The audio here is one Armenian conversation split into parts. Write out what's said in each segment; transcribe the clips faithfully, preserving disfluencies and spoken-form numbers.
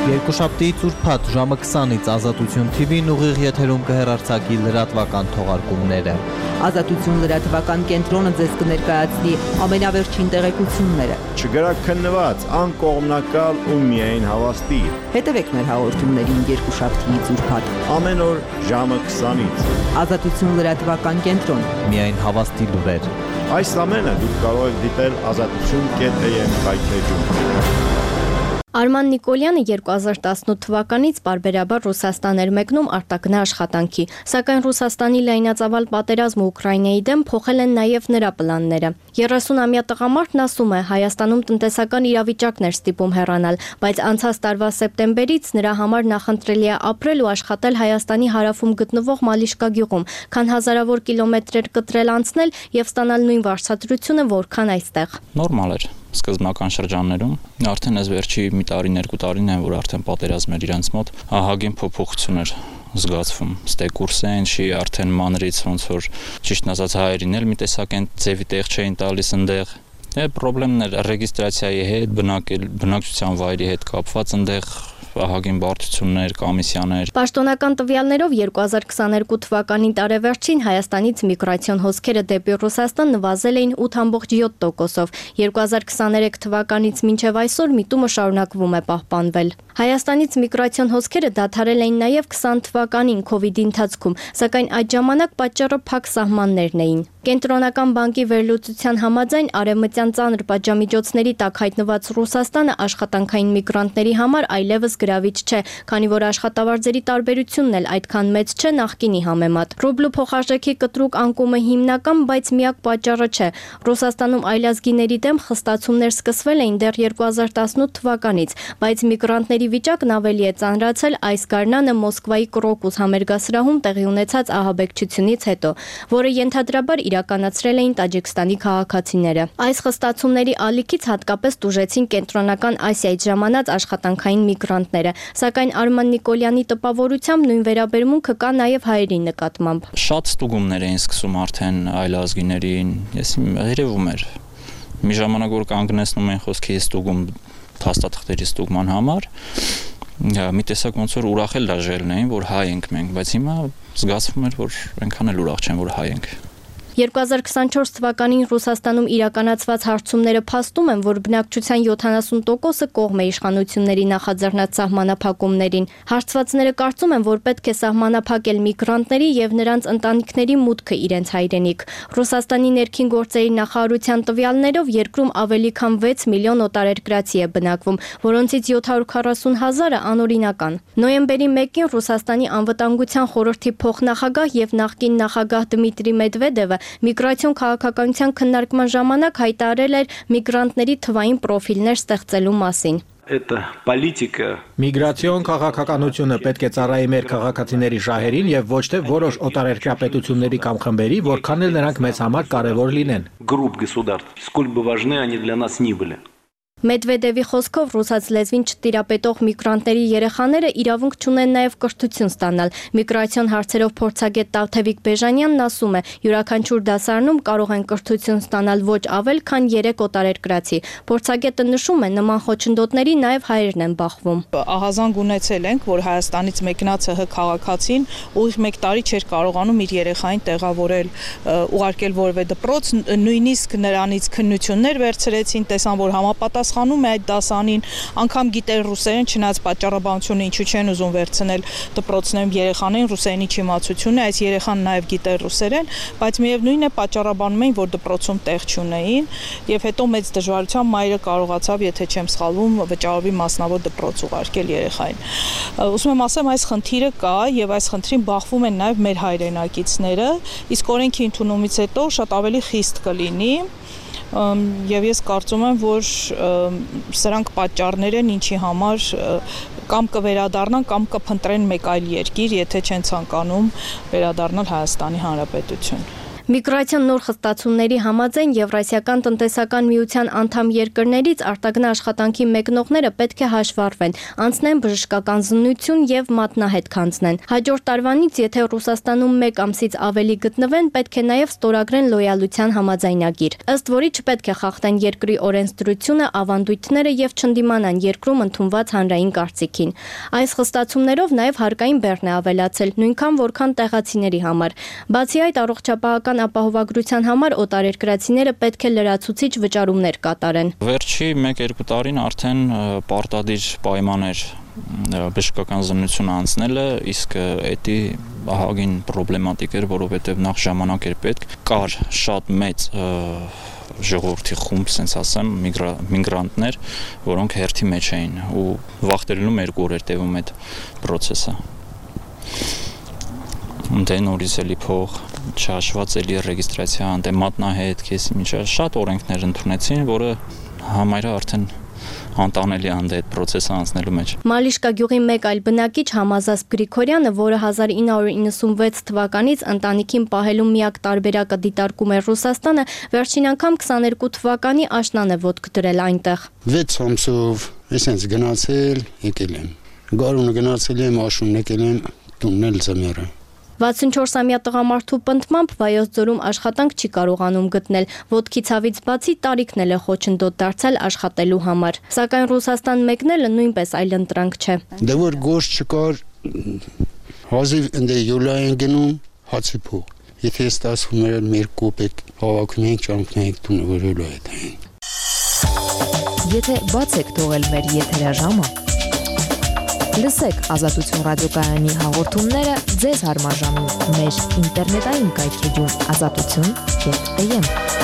Երկուշաբթի ծուրփաթ ժամը քսանից Ազատություն T V-ն ուղիղ եթերում կհեռարձակի լրատվական թողարկումները։ Ազատություն լրատվական կենտրոնը ձեզ կներկայացնի ամենավերջին տեղեկությունները։ Չգրաքննված, անկողմնակալ ու միայն հավաստի։ Հետևեք մեր հաղորդումներին երկուշաբթի ծուրփաթ։ Ամեն օր ժամը քսանից։ Ազատություն լրատվական կենտրոն։ Միայն հավաստի լուրեր։ Այս ամենը դուք կարող եք դիտել ազատություն.am կայքեջում։ Արման Նիկոլյանը երկու հազար տասնութ թվականից պարբերաբար Ռուսաստան էր մեկնում արտագնա աշխատանքի, սակայն Ռուսաստանի լայնածավալ պատերազմը Ուկրաինայի դեմ փոխել են նաև նրա պլանները։ երեսունամյա տղամարդն ասում է, Հայաստանում տնտեսական իրավիճակն էր ստիպում հեռանալ, բայց անցած տարվա սեպտեմբերից նրա համար նախընտրելի է ապրել ու աշխատել Հայաստանի հարավում գտնվող Մալիշկա գյուղում, քան հազարավոր կիլոմետրեր կտրել անցնել եւ ստանալ նույն վարձատրությունը, որքան այստեղ։ Նորմալ էր։ Սկզբնական շրջաններում արդեն այս վերջի մի տարին, երկու տարին են, որ արդեն պատերազմ էր իրենց մոտ, ահագին փոփոխություն էր զգացվում։ Ստեկուրս է, ինչի արդեն մանրից ոնց որ ճիշտն ասած հայերին էլ մի տեսակ են ձևի տեղ չէին տալիս ընդեղ։ Դե պրոբլեմներ ռեգիստրացիայի հետ, բնակչության վայրի հետ կապված ընդեղ ահագին բարդություններ, կոմիսիաներ։ Պաշտոնական տվյալներով երկու հազար քսաներկու թվականի տարեվերջին Հայաստանից միգրացիոն հոսքերը դեպի Ռուսաստան նվազել էին ութ կόμμα յոթ տոկոսով։ երկու հազար քսաներեք թվականից մինչև այսօր միտումը շարունակվում է պահպանվել։ Հայաստանից միգրացիոն հոսքերը դադարել էին նաև քսան թվականին քովիդի ընթացքում, սակայն այդ ժամանակ պատճառը փակ սահմաններն էին։ Կենտրոնական բանկի վերլուծության համաձայն արևմտյան ծանր պատժամիջոցների տակ հայտնված Ռուսաստանը աշխատանքային միգրանտների համար այլևս գրավիչ չէ, քանի որ աշխատավարձերի տարբերությունն էլ այդքան մեծ չէ նախկինի համեմատ։ Ռուբլու փոխարժեքի կտրուկ անկումը հիմնական, բայց միակ պատճառը չէ։ Ռուսաստանում այլազգիների դեմ խստացումներ սկսվել էին դեռ երկու հազար տասնութ թվականից, բայց միգրանտների վիճակն ավելի է ծանրացել այս գարնանը Մոսկվայի Կրոկուս համերգասրահում տեղի ունեցած ահաբեկչությունից հետո, որը ենթադրաբար իրականացրել էին Տաջիկստանի քաղաքացիները։ Այս խստացումների ալիքից հատկապես տուժեցին կենտրոնական Ասիայից ժամանած աշխատանքային միգրանտները, սակայն Արման Նիկոլյանի տպավորությամբ նույն վերաբերմունքը կա նաև հայերի նկատմամբ։ Շատ ստուգումներ էին սկսում արդեն այլազգիներին, ես երևում էր։ Մի ժամանակ որ կանգնեցնում են խոսքի ստուգում փաստաթղթերի ստուգման համար, մի տեսակ ոնց որ ուրախել դաժելն էին, որ հայ ենք մենք, բայց հիմա զգացվում էր, որ այնքան էլ ուրախ չեն, որ հայ ենք։ երկու հազար քսանչորս թվականին Ռուսաստանում իրականացված հարցումները փաստում են, որ բնակչության յոթանասուն տոկոսը կողմ է իշխանությունների նախաձեռնած սահմանափակումներին։ Հարցվածները կարծում են, որ պետք է սահմանափակել միգրանտների եւ նրանց ընտանիքների մուտքը իրենց հայրենիք։ Ռուսաստանի ներքին գործերի նախարարության տվյալներով երկրում ավելի քան վեց միլիոն օտարերկրացի է բնակվում, որոնցից յոթ հարյուր քառասուն հազարը անօրինական։ Նոյեմբերի մեկին Ռուսաստանի անվտանգության խորհրդի փոխնախագահ եւ նախկին նախագահ Դմիտրի Մեդվեդևը միգրացիոն քաղաքականության քննարկման ժամանակ հայտարարել էր միգրանտների թվային պրոֆիլներ ստեղծելու մասին։ Միգրացիոն քաղաքականությունը պետք է ծառայի մեր քաղաքացիների շահերին եւ ոչ թե որոշ օտարերկրյա պետությունների կամ խմբերի, որքան էլ նրանք մեզ համար կարեւոր լինեն։ Մեդվեդևի խոսքով ռուսաց լեզվին չտիրապետող միգրանտների երեխաները իրավունք չունեն նաև կրթություն ստանալ։ Միգրացիոն հարցերով փորձագետ Տավթևիկ Բեժանյանն ասում է, յուրաքանչյուր դասարանում կարող են կրթություն ստանալ ոչ ավել, քան երեք օտարերկրացի։ Փորձագետը նշում է, նման խոչընդոտների նաև հայերն են բախվում։ Ահազանգ ունեցել ենք, որ Հայաստանից մեկնած ՀՀ քաղաքացին ուղիղ մեկ տարի չէր կարողանում իր երեխային տեղավորել, ուղարկել որևէ դպրոց, նույնիսկ նրանից քննություններ վերցրեցին, տեսան, որ համապատասխան խանում է այդ դասանին, անգամ գիտեր ռուսերեն, չնայած պատճառաբանությունը ինչու չեն ուզում վերցնել դպրոցներում երեխաներին ռուսերենի չիմացությունը, այս երեխան նաև գիտեր ռուսերեն, բայց միևնույն է պատճառաբանում էին, որ դպրոցում տեղ չունեին, եւ հետո մեծ դժվարությամբ մայրը կարողացավ, եթե չեմ սխալվում, վճարովի մասնավոր դպրոց ուղարկել երեխային։ Ուզում եմ ասեմ, այս խնդիրը կա եւ այս խնդրին բախվում են նաև մեր հայրենակիցները, իսկ օրենքի ընդունումից հետո շատ ավելի խիստ կլինի։ Եվ ես կարծում եմ, որ սրանք պատճառներ են, ինչի համար կամ կվերադառնան, կամ կփնտրեն մեկ այլ երկիր, եթե չեն ցանկանում վերադառնալ Հայաստանի Հանրապետություն։ Միգրացիոն նոր խստացումների համաձայն Եվրասիական տնտեսական միության անդամ երկրներից արտագնա աշխատանքի մեկնողները պետք է հաշվառվեն, անցնեն բժշկական զննություն եւ մատնահետ քանցնեն։ Հաջորդ տարվանից, եթե Ռուսաստանում մեկ ամսից ավելի գտնվեն, պետք է նաեւ ստորագրեն լոյալության համաձայնագիր, ըստ որի չպետք է խախտեն երկրի օրենսդրությունը, ավանդույթները եւ չընդդիմանան երկրում ընդունված հանրային կարծիքին։ Այս խստացումներով նաեւ հարկային բեռն է ավելացել, նույնքան որքան տեղացիների համար։ Բացի այդ, առողջապահական ապահովագրության համար օտարերկրացիները պետք է լրացուցիչ վճարումներ կատարեն։ Վերջի մեկ-երկու տարին արդեն պարտադիր պայման էր բժշկական զննություն անցնելը, իսկ էդի ահագին պրոբլեմատիկ էր, որովհետև նախ ժամանակ էր պետք, կար շատ մեծ ժողովրդի խումբ, ասենց ասեմ, միգրանտներ, որոնք հերթի մեջ էին ու վախտերնում երկու օր էր տևում այդ process-ը։ Դե նորից էլի փող, չհաշված էլի ռեգիստրացիա, դե մատնահետ, քեսի միջա շատ օրենքներ ընդունեցին, որը համարյա արդեն անտանելի անդե այդ process-ը անցնելու մեջ։ Մալիշկա գյուղի մեկ այլ բնակիչ Համազասպ Գրիգորյանը, որը հազար ինը հարյուր իննսունվեց թվականից ընտանիքին պահելու միակ տարբերակը դիտարկում էր Ռուսաստանը, վերջին անգամ քսաներկու թվականի աշնան է ոտք դրել այնտեղ։ վեց ամսով էսենց գնացել, եկել եմ։ Գարունը գնացել եմ, աշունն եկել եմ, տունն էլ ծմերը։ վաթսունչորսամյա տղամարդու պնդմամբ Վայոց ձորում աշխատանք չի կարողանում գտնել, ոտքի ցավից բացի տարիքն էլ է խոչընդոտ դարձել աշխատելու համար։ Սակայն Ռուսաստան մեկնելը նույնպես այլընտրանք չէ։ Դե որ գործ չկար, հազիվ ընդ յուլա են գնում, հացի փող։ Եթե ստացվում էր մեր կոպեկ հավաքում ենք, ճանքում ենք տունը որելու հետ այն։ Եթե բաց եք թողել մեր եթերաժամը, լսեք Ազատություն ռադիոկայանի հաղորդումները ձեզ հարմարժանում մեր ինտերնետային կայքեջում ազատություն կետ am։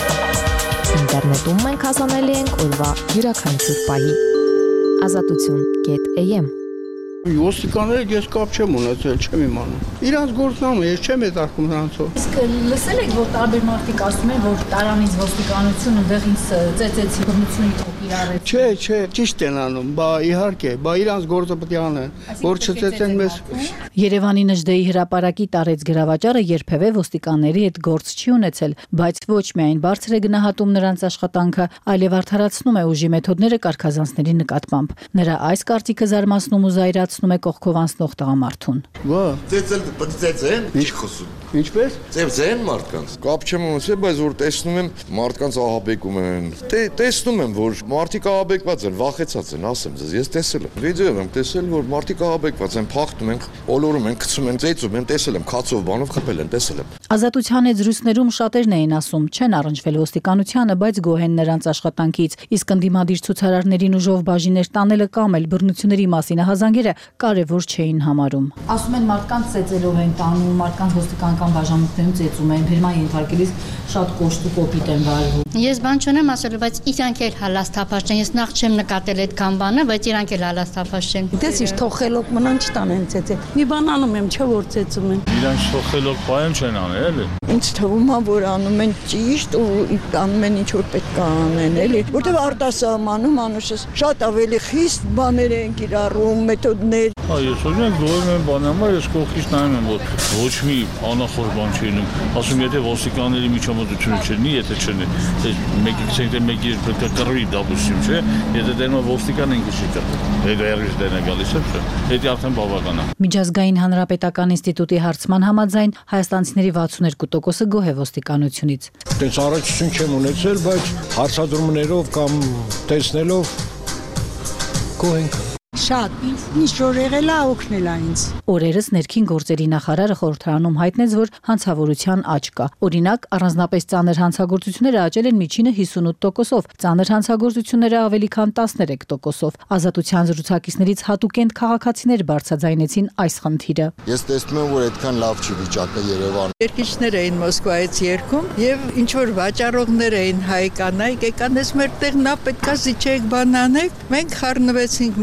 Ինտերնետում մենք հասանելի ենք օրվա յուրաքանչյուր պահի ազատություն կետ am։ Ոստիկանները ես կապ չեմ ունեցել, չեմ իմանում։ Իրանց գործնամը ես չեմ հետարկում նրանցով։ Իսկ լսել եք, որ տարբեր մարդիկ ասում են, որ տարանից ոստիկանությունը դեղից ծեծեցի բռնությունի թոք իրարեց։ Չէ, չէ, ճիշտ են անում, բա իհարկե, բա իրանց գործը պետք է անեն, որ չծեծեն մեզ։ Երևանի Նժդեի հրապարակի տարեց գրավաճառը երբևէ ոստիկանների հետ գործ չի ունեցել, բայց ոչ միայն բարձր է գնահատում նրանց աշխատանքը, այլև արդարացնում է ուժի մեթոդները կարգազանցների նկատմամբ։ Նրա այս կարծիքը զարմացնում ու զայրացնում է կողքով անցնող տղամարդուն։ Բա, ծեծել պետք ծեծեն, ինչ խոսում։ Ինչպես։ Ծեծեն մարդկանց։ Կապ չեմ ունեցել, բայց որ տեսնում եմ մարդկանց ահաբեկում են։ Տեսնում եմ, որ մարդիկ ահաբեկված են, վախեցած են, ասեմ ձեզ, ես տեսել եմ։ Վիդեո եմ տեսել, որ մարդիկ ահաբեկված են, փախնում են, ոլորում են, գցում են, ծեծում են, տեսել եմ, քացով բանով խփել են, տեսել եմ։ Ազատության հետ զրույցներում շատերն էին ասում, չեն առնչվել ոստիկանությանը, բայց գոհ են նրանց աշխատանքից, իսկ ընդդիմադիր ցուցարարներին ուժով բաժիներ տանելը կամ էլ բռնությունների մասին ահազանգերը կարևոր չէին համարում։ Ասում են մարդկանց ծեծելով են տանում, մարդկանց ոստիկանական բաժանմունքներում ծեծում են, բերման ենթարկելիս շատ կոշտ ու կոպիտ են վարվում։ Ես բան չունեմ ասելու, բայց իրանք էլ հալաստափաշ են։ Ես նախ չեմ նկատել այդքան բանը, բայց իրանք էլ հալաստափաշ են։ Դες իր թողելով մնան չտանեն ծեծել։ Մի բան անում եմ, չէ՞ որ ծեծում են։ Իրանք թողելով պայեմ չեն անել, էլի։ Ինձ թվում է, որ անում են ճիշտ ու անում են ինչ որ պետք է անեն, էլի, որտեղ արտասահմանում անուշս շատ ավելի խիստ բաներ են կիրառում, մեթոդներ։ Հա, ես օրինակ գոհ եմ բանի համար, ես կողքից նայում եմ, որ ոչ մի անախորժ բան չի լինում։ Ասում եթե ոստիկանների միջամտությունը չլինի, եթե չլինի, մեկի ցենտը մեկի պետք է կռվի, դապուսիմ չէ, եթե դերնա ոստիկան ինքը չի կռվի։ Հետո երբ դերնա գալիս է, չէ։ Դա արդեն բավական է։ Միջազգային հանրապետական ինստիտուտի հարցման համաձայն հայաստանցիների վաթսուներկու տոկոսը գոհ է ոստիկանությունից։ Դες առաջություն չեմ ունեցել, բայց հարցադրումներով կամ տեսնելով գոհ ենք։ Շատ, ինչ որ եղել է օգնել ինձ։ Օրերս ներքին գործերի նախարարը խորհրդարանում հայտնեց, որ հանցավորության աճ կա։ Օրինակ, առանձնապես ծանր հանցագործությունները աճել են միջինը հիսունութ տոկոսով, ծանր հանցագործությունները ավելի քան տասներեք տոկոսով։ Ազատության զրուցակիցներից հատուկենտ քաղաքացիներ բարձրաձայնեցին այս խնդիրը։ Ես տեսնում եմ, որ այդքան լավ չի վիճակը Երևանում։ Երկիչներ էին Մոսկվայից երգում եւ ինչ որ վաճառողներ էին հայ կանայք, եկան ես մեր տեղնա պետքա զիջեք բանանեք։ Մենք խառնվեցինք մի քանի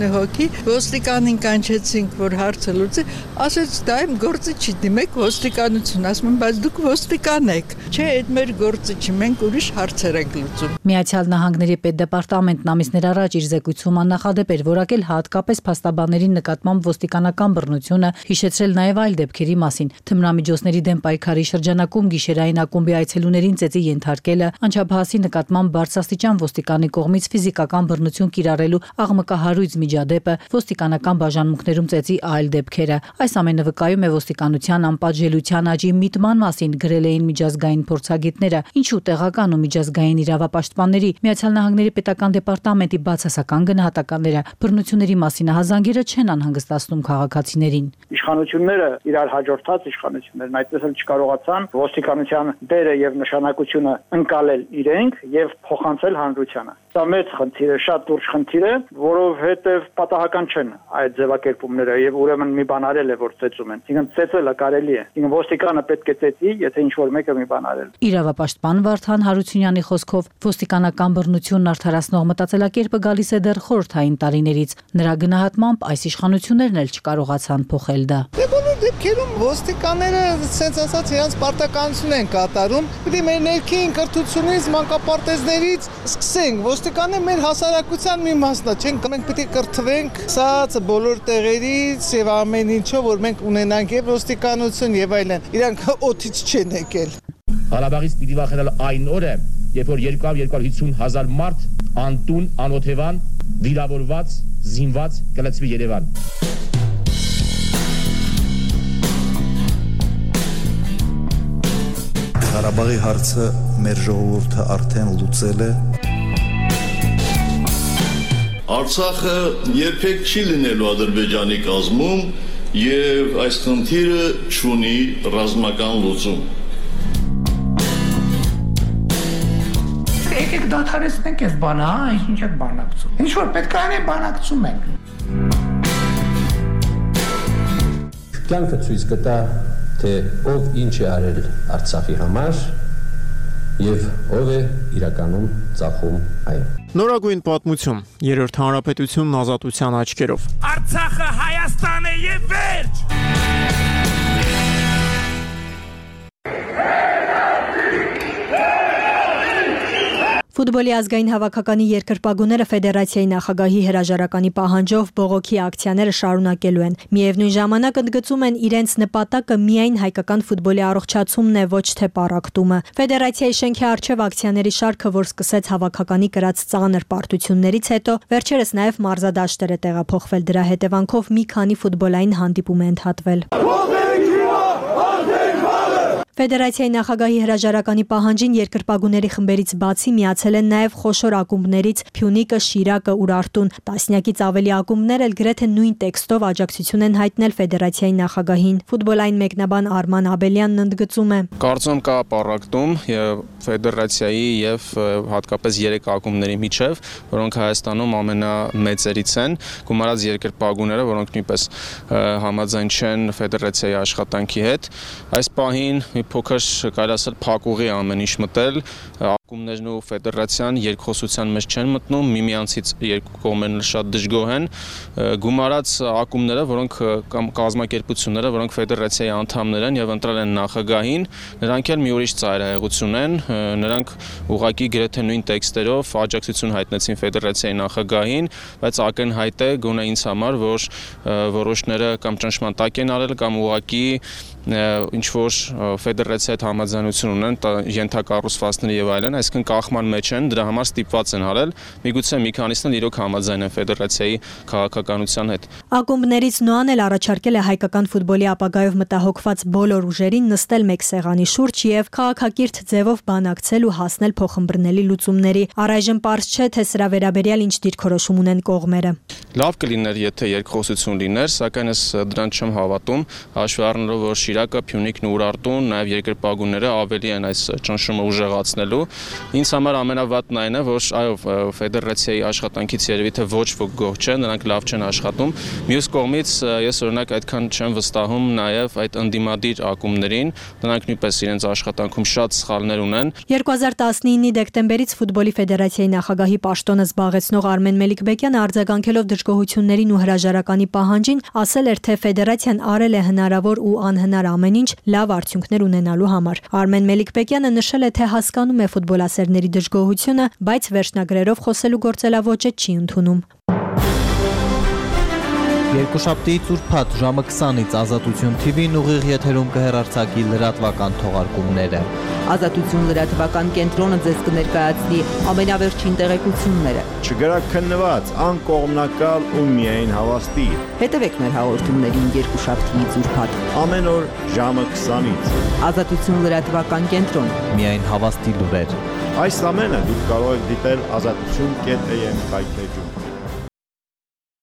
մի հոգի, ոստիկանին կանչեցինք, որ հարցը լուծի, ասեց դա իմ գործը չի, դիմեք ոստիկանություն, ասում եմ, բայց դուք ոստիկան եք, չէ, այդ մեր գործը չի, մենք ուրիշ հարցեր ենք լուծում։ Միացյալ Նահանգների պետդեպարտամենտն ամիսներ առաջ իր զեկույցում աննախադեպ էր որակել հատկապես փաստաբանների նկատմամբ ոստիկանական բռնությունը, հիշեցրել նաև այլ դեպքերի մասին։ Թմրամիջոցների դեմ պայքարի շրջանակում գիշերային ակումբի այցելուներին ծեծի ենթարկելը, անչափահասի նկատմամբ բարձրաստիճան ոստիկանի կողմից ֆիզիկական բռնություն կիրառելու աղմկահարույց միջադեպը, ոստիկանական բաժանմունքներում ծեծի այլ դեպքերը։ Այս ամենը վկայում է ոստիկանության անպատժելիության աճի միտման մասին, գրել էին միջազգային փորձագետները, ինչու տեղական ու միջազգային իրավապաշտպանների, Միացյալ Նահանգների պետական դեպարտամենտի բացասական գնահատականները բռնությունների մասին հազանգերը չեն անհանգստացնում քաղաքացիներին։ Իշխանությունները իրար հաջորդած իշխանություններն այդպես էլ չկարողացան ոստիկանության դերը եւ նշանակությունը ընկալել իրենք եւ փոխանցել հանրությանը։ Դա մեծ խնդիր է, շատ լուրջ խնդիր է, որովհետեւ պատահական չեն այդ ձևակերպումները եւ ուրեմն մի բան արել է, որ ծեծում են։ Ինքն ծեծելը կարելի է։ Ինքն ոստիկանը պետք է ծեծի, եթե ինչ որ մեկը մի բան արել։ Իրավապաշտպան Վարդան Հարությունյանի խոսքով ոստիկանական բռնությունն արդարացնող մտածելակերպը գալիս է դեռ խորհրդային տարիներից։ Նրա գնահատմամբ այս իշխանություններն էլ չկարողացան փոխել դա։ Դե բոլոր դեպքերում ոստիկանները sense ասած իրենց պարտականություն են կատարում։ Պետք է մեր ներքին կրթությունից, մանկապարտեզներից սկսենք։ Ոստիկանները մեր հասարակության մի մասն է, չենք, մենք պետք է կրթվենք սաց բոլոր տեղերից եւ ամեն ինչով, որ մենք ունենանք եւ ոստիկանություն եւ այլն։ Իրանք օդից չեն եկել։ Ղարաբաղից պիտի վախենալ այն օրը, երբ որ երկու հարյուր հիսուն հազար մարդ անտուն, անօթևան, վիրավորված, զինված կլցվի Երևան։ Ղարաբաղի հարցը մեր ժողովուրդը արդեն լուծել է։ Արցախը երբեք չի լինելու Ադրբեջանի կազմում եւ այս խնդիրը չունի ռազմական լուծում։ Եկեք դադարեցնենք այս բանը, հա, ինչ եք բանակցում։ Ինչ որ պետք է անենք, բանակցում ենք։ Կյանքը ցույց կտա, թե ով ինչ է արել Արցախի համար եւ ով է իրականում ծախում այն։ Նորագույն պատմություն, երրորդ հանրապետությունն ազատության աչքերով։ Արցախը Հայաստան է եւ վերջ։ Ֆուտբոլի ազգային հավաքականի երկրպագուները ֆեդերացիայի նախագահի հրաժարականի պահանջով բողոքի ակցիաները շարունակելու են։ Միևնույն ժամանակ ընդգծում են իրենց նպատակը միայն հայկական ֆուտբոլի առողջացումն է, ոչ թե պառակտումը։ Ֆեդերացիայի շենքի առջև ակցիաների շարքը, որ սկսեց հավաքականի կրած ծանր պարտություններից հետո, վերջերս նաև մարզադաշտեր է տեղափոխվել, դրա հետևանքով մի քանի ֆուտբոլային հանդիպում է ընդհատվել։ Ֆեդերացիայի նախագահի հրաժարականի պահանջին երկրպագուների խմբերից բացի միացել են նաև խոշոր ակումբներից Փյունիկը, Շիրակը, Ուրարտուն։ Տասնյակից ավելի ակումբներ էլ գրեթե նույն տեքստով աջակցություն են հայտնել ֆեդերացիայի նախագահին։ Ֆուտբոլային մեկնաբան Արման Աբելյանն ընդգծում է. Կարծում կա պառակտում եւ ֆեդերացիայի եւ հատկապես երեք ակումբների միջև, որոնք Հայաստանում ամենամեծերից են, գումարած երկրպագուները, որոնք նույնպես համաձայն չեն ֆեդերացիայի աշխատանքի հետ։ Այս պահին փոքր կարելի ասել փակուղի ամեն ինչ մտել, ակումբներն ու ֆեդերացիան երկխոսության մեջ չեն մտնում, միմյանցից երկու կողմերն շատ դժգոհ են, գումարած ակումբները, որոնք կամ կազմակերպությունները, որոնք ֆեդերացիայի անդամներ են եւ ընտրել են նախագահին, նրանք էլ մի ուրիշ ծայրահեղություն են, նրանք ուղղակի գրեթե նույն տեքստերով աջակցություն հայտնեցին ֆեդերացիայի նախագահին, բայց ակնհայտ է գոնե ինձ համար, որ որոշները կամ ճնշման տակ են արել կամ ուղղակի ինչ որ ֆեդերացիայի հետ համաձայնություն ունեն ենթակառուցվածքների եւ այլն, այսինքն կախման մեջ են, դրա համար ստիպված են արել, միգուցե մի քանիսն էլ իրոք համաձայն են ֆեդերացիայի քաղաքականության հետ։ Ակումբներից նոան էլ առաջարկել է հայկական ֆուտբոլի ապագայով մտահոգված բոլոր ուժերին նստել մեկ սեղանի շուրջ եւ քաղաքակիրթ ձևով բանակցել ու հասնել փոխըմբռնելի լուծումների։ Առայժմ պարզ չէ, թե սրա վերաբերյալ ինչ դիրքորոշում ունեն կողմերը։ Լավ կլիներ, եթե երկխոսություն լիներ, սակայն ես դրան չեմ հավատում, հաշվի առնելով, որ Շիրակը, Փյունիկն ու Ուրարտուն, նաև երկրպագուները ավելի են այս ճնշումը ուժեղացնելու, Ինձ համար ամենավատն այն է, որ այո, ֆեդերացիայի աշխատանքից երևի թե ոչ ոք գոհ չեն, նրանք լավ չեն աշխատում։ Մյուս կողմից ես օրինակ այդքան չեմ վստահում նաև այդ ընդդիմադիր ակումբներին, նրանք նույնպես իրենց աշխատանքում շատ սխալներ ունեն։ երկու հազար տասնինի դեկտեմբերից ֆուտբոլի ֆեդերացիայի նախագահի պաշտոնը զբաղեցնող Արմեն Մելիքբեկյանը արձագանքելով դժգոհություններին ու հրաժարականի պահանջին ասել էր, թե ֆեդերացիան արել է հնարավոր ու անհնար ամեն ինչ լավ արդյունքներ ունենալու համար։ Արմեն Մելիքբեկյանը նշել է, թե հասկանում է ֆուտբոլասերների դժգոհությունը, բայց վերջնագրերով խոսելու գործելավոճը չի ընդունում։ Երկուշաբթիից ուրբաթ ժամը քսանից Ազատություն Թի Վին ուղիղ եթերում կհեռարձակի լրատվական թողարկումները։ Ազատություն լրատվական կենտրոնը ձեզ կներկայացնի ամենավերջին տեղեկությունները։ Չգրաքննված, անկողմնակալ ու միայն հավաստի։ Հետևեք մեր հաղորդումներին երկուշաբթիից ուրբաթ ամեն օր ժամը քսանից։ Ազատություն լրատվական կենտրոն։ Միայն հավաստի լուրեր։ Այս ամենը դուք կարող եք դիտել ազատություն կետ էյ էմ կայքեջում։